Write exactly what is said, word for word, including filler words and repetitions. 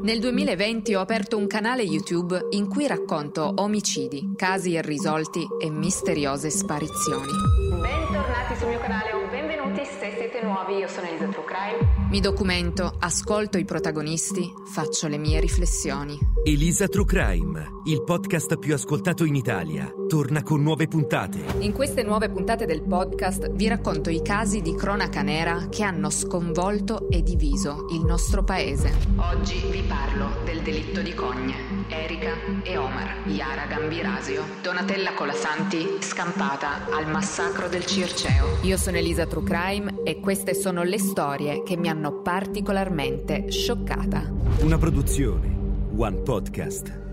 Nel duemilaventi ho aperto un canale YouTube in cui racconto omicidi, casi irrisolti e misteriose sparizioni. Bentornati sul mio canale o benvenuti se siete nuovi, io sono Elisa True Crime. Mi documento, ascolto i protagonisti, faccio le mie riflessioni. Elisa True Crime, il podcast più ascoltato in Italia, torna con nuove puntate. In queste nuove puntate del podcast vi racconto i casi di cronaca nera che hanno sconvolto e diviso il nostro paese. Oggi vi parlo del delitto di Cogne, Erika e Omar, Yara Gambirasio, Donatella Colasanti scampata al massacro del Circeo. Io sono Elisa True Crime e queste sono le storie che mi hanno particolarmente scioccata. Una produzione One Podcast.